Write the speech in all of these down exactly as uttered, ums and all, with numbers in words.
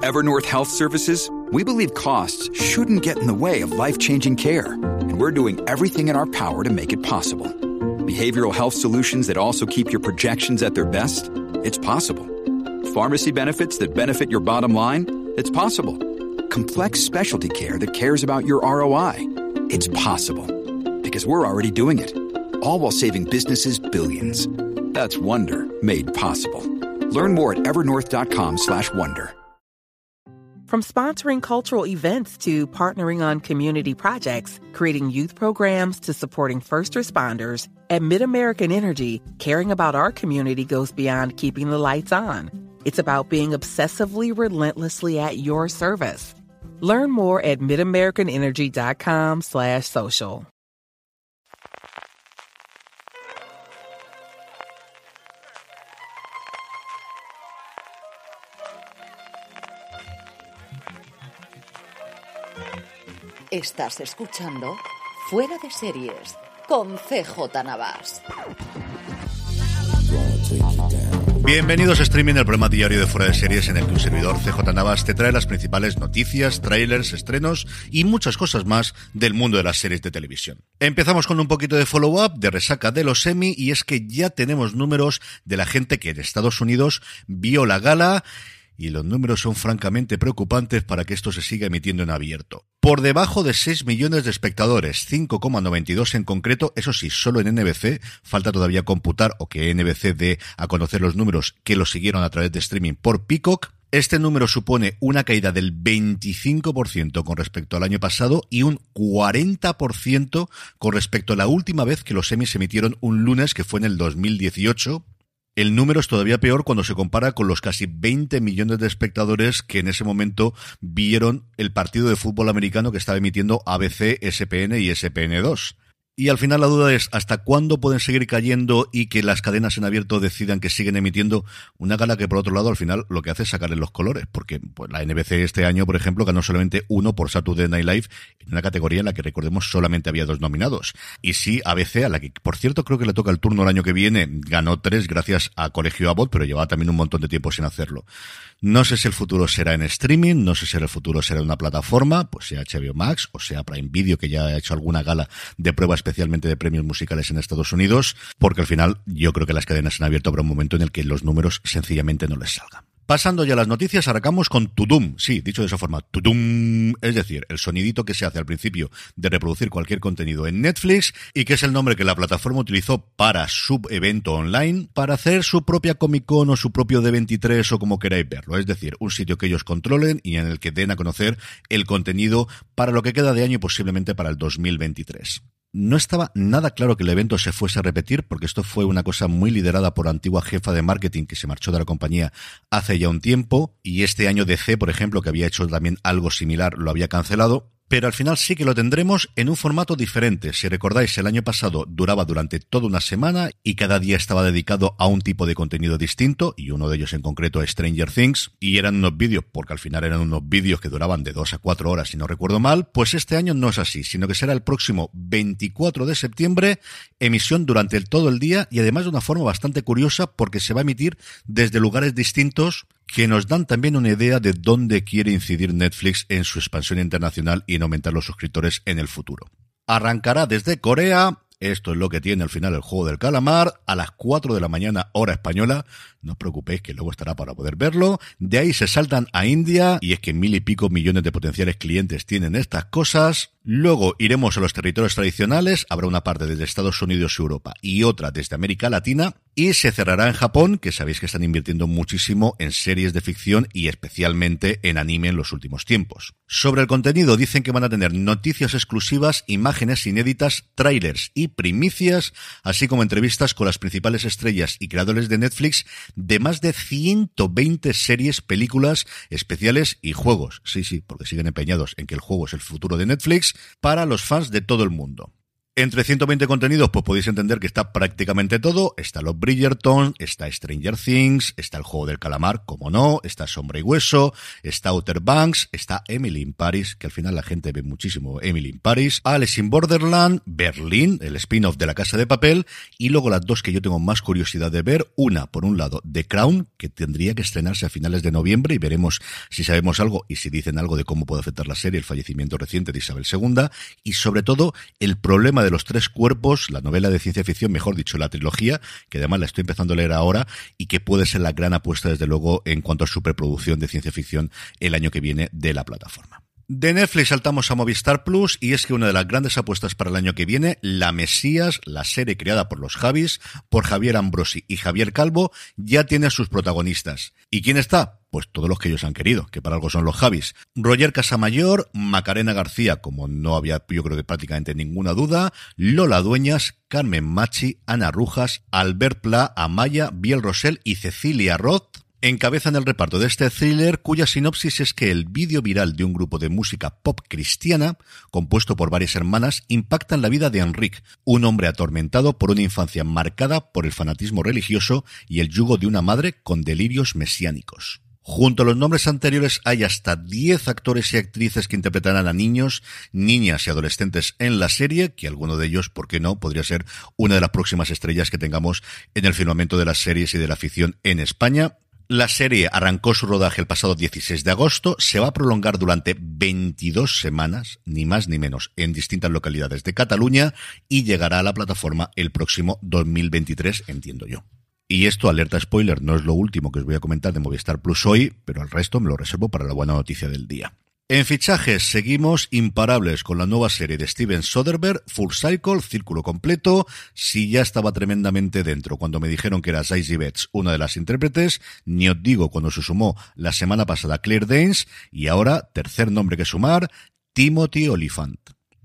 Evernorth Health Services, we believe costs shouldn't get in the way of life-changing care, and we're doing everything in our power to make it possible. Behavioral health solutions that also keep your projections at their best? It's possible. Pharmacy benefits that benefit your bottom line? It's possible. Complex specialty care that cares about your R O I? It's possible. Because we're already doing it. All while saving businesses billions. That's Wonder made possible. Learn more at evernorth.com slash wonder. From sponsoring cultural events to partnering on community projects, creating youth programs to supporting first responders, at MidAmerican Energy, caring about our community goes beyond keeping the lights on. It's about being obsessively relentlessly at your service. Learn more at midamericanenergy.com slash social. Estás escuchando Fuera de Series con C J Navas. Bienvenidos a Streaming, el programa diario de Fuera de Series en el que un servidor, C J Navas, te trae las principales noticias, trailers, estrenos y muchas cosas más del mundo de las series de televisión. Empezamos con un poquito de follow-up, de resaca de los Emmy, y es que ya tenemos números de la gente que en Estados Unidos vio la gala, y los números son francamente preocupantes para que esto se siga emitiendo en abierto. Por debajo de seis millones de espectadores, cinco coma noventa y dos en concreto, eso sí, solo en N B C, falta todavía computar o que N B C dé a conocer los números que lo siguieron a través de streaming por Peacock. Este número supone una caída del veinticinco por ciento con respecto al año pasado y un cuarenta por ciento con respecto a la última vez que los Emmy se emitieron un lunes, que fue en el dos mil dieciocho. El número es todavía peor cuando se compara con los casi veinte millones de espectadores que en ese momento vieron el partido de fútbol americano que estaba emitiendo A B C, S P N y S P N dos. Y al final la duda es ¿hasta cuándo pueden seguir cayendo y que las cadenas en abierto decidan que siguen emitiendo una gala que por otro lado al final lo que hace es sacarle los colores? Porque pues la N B C este año, por ejemplo, ganó solamente uno por Saturday Night Live en una categoría en la que, recordemos, solamente había dos nominados. Y sí, A B C, a la que por cierto creo que le toca el turno el año que viene, ganó tres gracias a Colegio Abbott, pero llevaba también un montón de tiempo sin hacerlo. No sé si el futuro será en streaming, no sé si el futuro será en una plataforma, pues sea H B O Max o sea Prime Video, que ya ha hecho alguna gala de prueba especialmente de premios musicales en Estados Unidos, porque al final yo creo que las cadenas han abierto habrá un momento en el que los números sencillamente no les salgan. Pasando ya a las noticias, arrancamos con Tudum, sí, dicho de esa forma, Tudum, es decir, el sonidito que se hace al principio de reproducir cualquier contenido en Netflix y que es el nombre que la plataforma utilizó para su evento online, para hacer su propia Comic Con o su propio D veintitrés o como queráis verlo, es decir, un sitio que ellos controlen y en el que den a conocer el contenido para lo que queda de año y posiblemente para el dos mil veintitrés. No estaba nada claro que el evento se fuese a repetir, porque esto fue una cosa muy liderada por la antigua jefa de marketing que se marchó de la compañía hace ya un tiempo, y este año D C, por ejemplo, que había hecho también algo similar, lo había cancelado. Pero al final sí que lo tendremos en un formato diferente. Si recordáis, el año pasado duraba durante toda una semana y cada día estaba dedicado a un tipo de contenido distinto, y uno de ellos en concreto Stranger Things, y eran unos vídeos, porque al final eran unos vídeos que duraban de dos a cuatro horas, si no recuerdo mal. Pues este año no es así, sino que será el próximo veinticuatro de septiembre, emisión durante el, todo el día, y además de una forma bastante curiosa, porque se va a emitir desde lugares distintos, que nos dan también una idea de dónde quiere incidir Netflix en su expansión internacional y en aumentar los suscriptores en el futuro. Arrancará desde Corea, esto es lo que tiene al final el Juego del Calamar, a las cuatro de la mañana hora española, no os preocupéis que luego estará para poder verlo. De ahí se saltan a India, y es que mil y pico millones de potenciales clientes tienen estas cosas. Luego iremos a los territorios tradicionales, habrá una parte desde Estados Unidos y Europa y otra desde América Latina, y se cerrará en Japón, que sabéis que están invirtiendo muchísimo en series de ficción y especialmente en anime en los últimos tiempos. Sobre el contenido dicen que van a tener noticias exclusivas, imágenes inéditas, trailers y primicias, así como entrevistas con las principales estrellas y creadores de Netflix de más de ciento veinte series, películas, especiales y juegos. Sí, sí, porque siguen empeñados en que el juego es el futuro de Netflix, para los fans de todo el mundo. Entre ciento veinte contenidos, pues podéis entender que está prácticamente todo. Está los Bridgerton, está Stranger Things, está el Juego del Calamar, como no, está Sombra y Hueso, está Outer Banks, está Emily in Paris, que al final la gente ve muchísimo Emily in Paris, Alice in Borderland, Berlín, el spin-off de La Casa de Papel, y luego las dos que yo tengo más curiosidad de ver, una, por un lado, The Crown, que tendría que estrenarse a finales de noviembre, y veremos si sabemos algo y si dicen algo de cómo puede afectar la serie el fallecimiento reciente de Isabel segunda, y sobre todo, el problema de los tres cuerpos, la novela de ciencia ficción, mejor dicho, la trilogía, que además la estoy empezando a leer ahora y que puede ser la gran apuesta, desde luego, en cuanto a superproducción de ciencia ficción el año que viene de la plataforma. De Netflix saltamos a Movistar Plus, y es que una de las grandes apuestas para el año que viene, La Mesías, la serie creada por los Javis, por Javier Ambrosi y Javier Calvo, ya tiene a sus protagonistas. ¿Y quién está? Pues todos los que ellos han querido, que para algo son los Javis. Roger Casamayor, Macarena García, como no había yo creo que prácticamente ninguna duda, Lola Dueñas, Carmen Machi, Ana Rujas, Albert Pla, Amaya, Biel Rosell y Cecilia Roth encabezan el reparto de este thriller, cuya sinopsis es que el vídeo viral de un grupo de música pop cristiana, compuesto por varias hermanas, impacta en la vida de Enrique, un hombre atormentado por una infancia marcada por el fanatismo religioso y el yugo de una madre con delirios mesiánicos. Junto a los nombres anteriores hay hasta diez actores y actrices que interpretarán a niños, niñas y adolescentes en la serie, que alguno de ellos, por qué no, podría ser una de las próximas estrellas que tengamos en el firmamento de las series y de la ficción en España. La serie arrancó su rodaje el pasado dieciséis de agosto, se va a prolongar durante veintidós semanas, ni más ni menos, en distintas localidades de Cataluña, y llegará a la plataforma el próximo dos mil veintitrés, entiendo yo. Y esto, alerta spoiler, no es lo último que os voy a comentar de Movistar Plus hoy, pero el resto me lo reservo para la buena noticia del día. En fichajes, seguimos imparables con la nueva serie de Steven Soderbergh, Full Cycle, Círculo Completo. Si ya estaba tremendamente dentro cuando me dijeron que era Zazie Beetz una de las intérpretes, ni os digo cuando se sumó la semana pasada Claire Danes, y ahora, tercer nombre que sumar, Timothy Olyphant.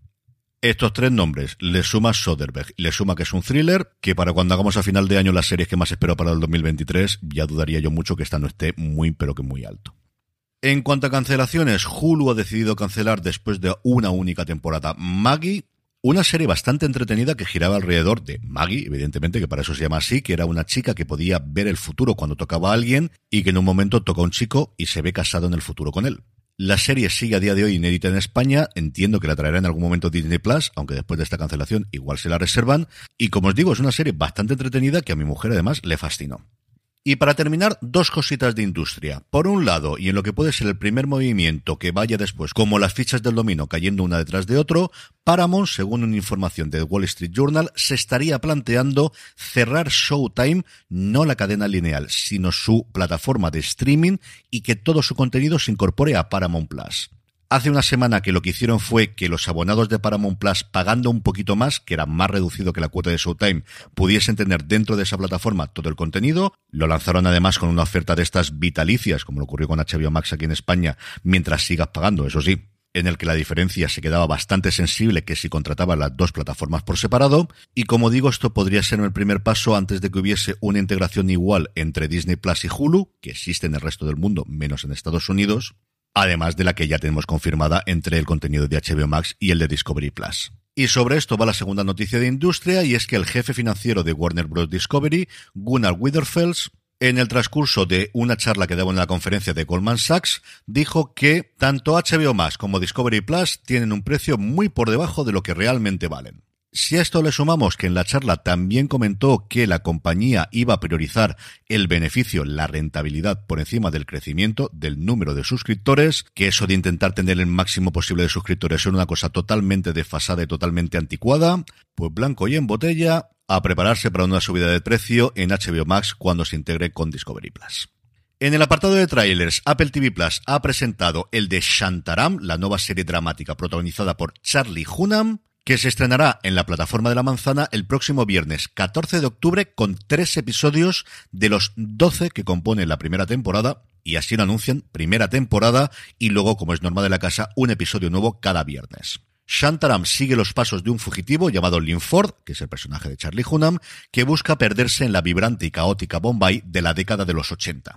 Estos tres nombres, le suma Soderbergh, le suma que es un thriller, que para cuando hagamos a final de año las series que más espero para el dos mil veintitrés, ya dudaría yo mucho que esta no esté muy pero que muy alto. En cuanto a cancelaciones, Hulu ha decidido cancelar después de una única temporada Maggie, una serie bastante entretenida que giraba alrededor de Maggie, evidentemente que para eso se llama así, que era una chica que podía ver el futuro cuando tocaba a alguien y que en un momento toca a un chico y se ve casado en el futuro con él. La serie sigue a día de hoy inédita en España, entiendo que la traerá en algún momento Disney Plus, aunque después de esta cancelación igual se la reservan, y como os digo, es una serie bastante entretenida que a mi mujer además le fascinó. Y para terminar, dos cositas de industria. Por un lado, y en lo que puede ser el primer movimiento que vaya después, como las fichas del dominó cayendo una detrás de otro, Paramount, según una información del Wall Street Journal, se estaría planteando cerrar Showtime, no la cadena lineal, sino su plataforma de streaming, y que todo su contenido se incorpore a Paramount Plus. Hace una semana que lo que hicieron fue que los abonados de Paramount Plus, pagando un poquito más, que era más reducido que la cuota de Showtime, pudiesen tener dentro de esa plataforma todo el contenido. Lo lanzaron además con una oferta de estas vitalicias, como lo ocurrió con H B O Max aquí en España, mientras sigas pagando, eso sí, en el que la diferencia se quedaba bastante sensible que si contratabas las dos plataformas por separado. Y como digo, esto podría ser el primer paso antes de que hubiese una integración igual entre Disney Plus y Hulu, que existe en el resto del mundo, menos en Estados Unidos, además de la que ya tenemos confirmada entre el contenido de H B O Max y el de Discovery Plus. Y sobre esto va la segunda noticia de industria, y es que el jefe financiero de Warner Bros. Discovery, Gunnar Wiedenfels, en el transcurso de una charla que daba en la conferencia de Goldman Sachs, dijo que tanto H B O Max como Discovery Plus tienen un precio muy por debajo de lo que realmente valen. Si a esto le sumamos que en la charla también comentó que la compañía iba a priorizar el beneficio, la rentabilidad por encima del crecimiento del número de suscriptores, que eso de intentar tener el máximo posible de suscriptores es una cosa totalmente desfasada y totalmente anticuada, pues blanco y en botella, a prepararse para una subida de precio en H B O Max cuando se integre con Discovery Plus. En el apartado de trailers, Apple T V Plus ha presentado el de Shantaram, la nueva serie dramática protagonizada por Charlie Hunnam, que se estrenará en la plataforma de la manzana el próximo viernes catorce de octubre con tres episodios de los doce que componen la primera temporada, y así lo anuncian, primera temporada, y luego, como es norma de la casa, un episodio nuevo cada viernes. Shantaram sigue los pasos de un fugitivo llamado Lynn Ford, que es el personaje de Charlie Hunnam, que busca perderse en la vibrante y caótica Bombay de la década de los ochenta.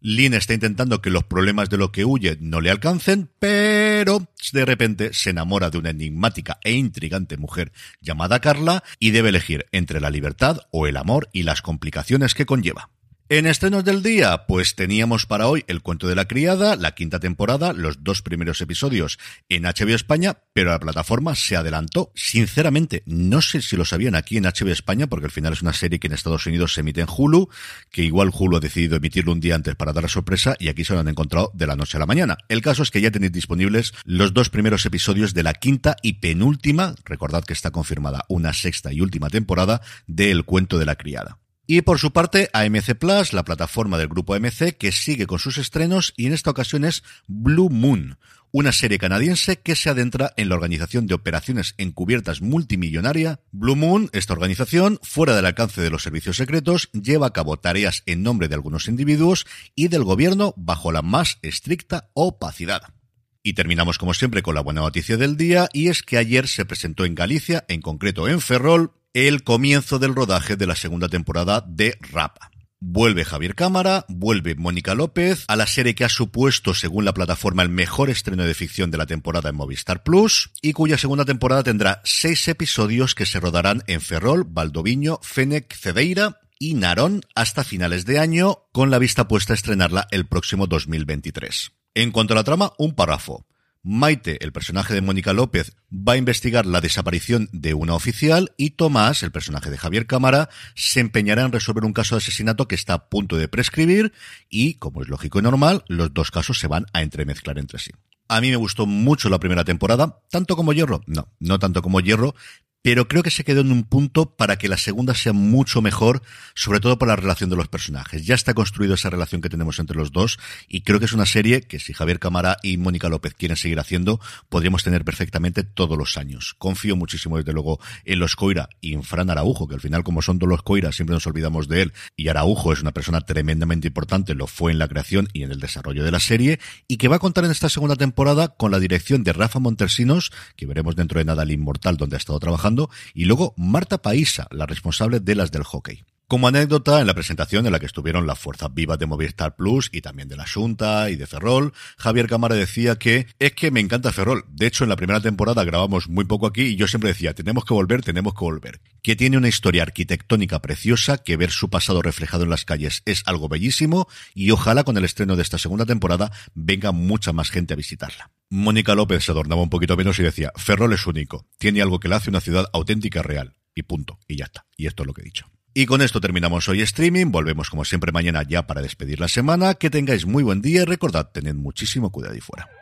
Lynn está intentando que los problemas de lo que huye no le alcancen, pero de repente se enamora de una enigmática e intrigante mujer llamada Carla y debe elegir entre la libertad o el amor y las complicaciones que conlleva. En estrenos del día, pues teníamos para hoy El cuento de la criada, la quinta temporada, los dos primeros episodios en H B O España, pero la plataforma se adelantó. Sinceramente, no sé si lo sabían aquí en H B O España, porque al final es una serie que en Estados Unidos se emite en Hulu, que igual Hulu ha decidido emitirlo un día antes para dar la sorpresa, y aquí se lo han encontrado de la noche a la mañana. El caso es que ya tenéis disponibles los dos primeros episodios de la quinta y penúltima, recordad que está confirmada una sexta y última temporada, de El cuento de la criada. Y por su parte, A M C Plus, la plataforma del grupo A M C, que sigue con sus estrenos, y en esta ocasión es Blue Moon, una serie canadiense que se adentra en la organización de operaciones encubiertas multimillonaria. Blue Moon, esta organización, fuera del alcance de los servicios secretos, lleva a cabo tareas en nombre de algunos individuos y del gobierno bajo la más estricta opacidad. Y terminamos como siempre con la buena noticia del día, y es que ayer se presentó en Galicia, en concreto en Ferrol, el comienzo del rodaje de la segunda temporada de Rapa. Vuelve Javier Cámara, vuelve Mónica López a la serie que ha supuesto, según la plataforma, el mejor estreno de ficción de la temporada en Movistar Plus, y cuya segunda temporada tendrá seis episodios que se rodarán en Ferrol, Valdoviño, Fenec, Cedeira y Narón hasta finales de año, con la vista puesta a estrenarla el próximo dos mil veintitrés. En cuanto a la trama, un párrafo. Maite, el personaje de Mónica López, va a investigar la desaparición de una oficial, y Tomás, el personaje de Javier Cámara, se empeñará en resolver un caso de asesinato que está a punto de prescribir y, como es lógico y normal, los dos casos se van a entremezclar entre sí. A mí me gustó mucho la primera temporada, tanto como Hierro, no, no tanto como Hierro, pero creo que se quedó en un punto para que la segunda sea mucho mejor, sobre todo por la relación de los personajes. Ya está construida esa relación que tenemos entre los dos, y creo que es una serie que, si Javier Cámara y Mónica López quieren seguir haciendo, podríamos tener perfectamente todos los años. Confío muchísimo, desde luego, en los Coira y en Fran Araujo, que al final, como son todos los Coira, siempre nos olvidamos de él, y Araujo es una persona tremendamente importante, lo fue en la creación y en el desarrollo de la serie, y que va a contar en esta segunda temporada con la dirección de Rafa Montesinos, que veremos dentro de nada el Inmortal, donde ha estado trabajando, y luego Marta Paísa, la responsable de las del hockey. Como anécdota, en la presentación en la que estuvieron las fuerzas vivas de Movistar Plus y también de la Xunta y de Ferrol, Javier Cámara decía que es que me encanta Ferrol. De hecho, en la primera temporada grabamos muy poco aquí y yo siempre decía, tenemos que volver, tenemos que volver. Que tiene una historia arquitectónica preciosa, que ver su pasado reflejado en las calles es algo bellísimo, y ojalá con el estreno de esta segunda temporada venga mucha más gente a visitarla. Mónica López se adornaba un poquito menos y decía, Ferrol es único, tiene algo que la hace una ciudad auténtica, real, y punto, y ya está. Y esto es lo que he dicho. Y con esto terminamos hoy streaming, volvemos como siempre mañana ya para despedir la semana, que tengáis muy buen día y recordad, tened muchísimo cuidado ahí fuera.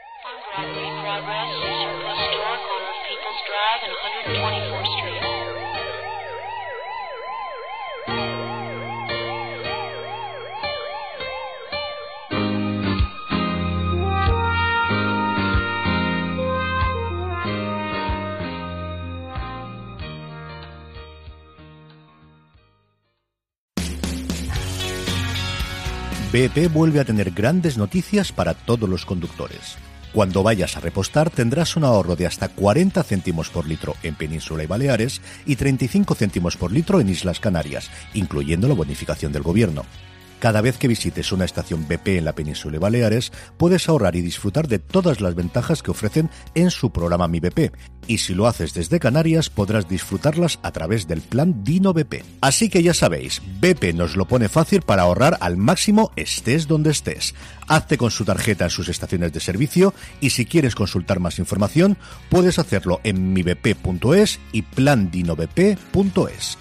B P vuelve a tener grandes noticias para todos los conductores. Cuando vayas a repostar tendrás un ahorro de hasta cuarenta céntimos por litro en Península y Baleares y treinta y cinco céntimos por litro en Islas Canarias, incluyendo la bonificación del gobierno. Cada vez que visites una estación B P en la Península y Baleares, puedes ahorrar y disfrutar de todas las ventajas que ofrecen en su programa Mi B P. Y si lo haces desde Canarias, podrás disfrutarlas a través del plan Dino B P. Así que ya sabéis, B P nos lo pone fácil para ahorrar al máximo estés donde estés. Hazte con su tarjeta en sus estaciones de servicio, y si quieres consultar más información, puedes hacerlo en mi b p punto es y plan dino b p punto es.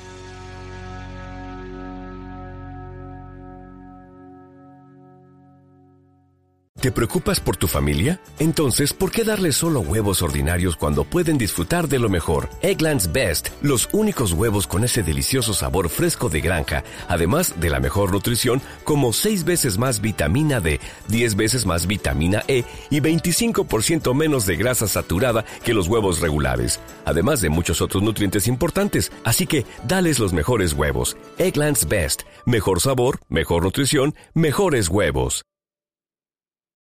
¿Te preocupas por tu familia? Entonces, ¿por qué darles solo huevos ordinarios cuando pueden disfrutar de lo mejor? Eggland's Best, los únicos huevos con ese delicioso sabor fresco de granja, además de la mejor nutrición, como seis veces más vitamina D, diez veces más vitamina E y veinticinco por ciento menos de grasa saturada que los huevos regulares, además de muchos otros nutrientes importantes. Así que, dales los mejores huevos. Eggland's Best, mejor sabor, mejor nutrición, mejores huevos.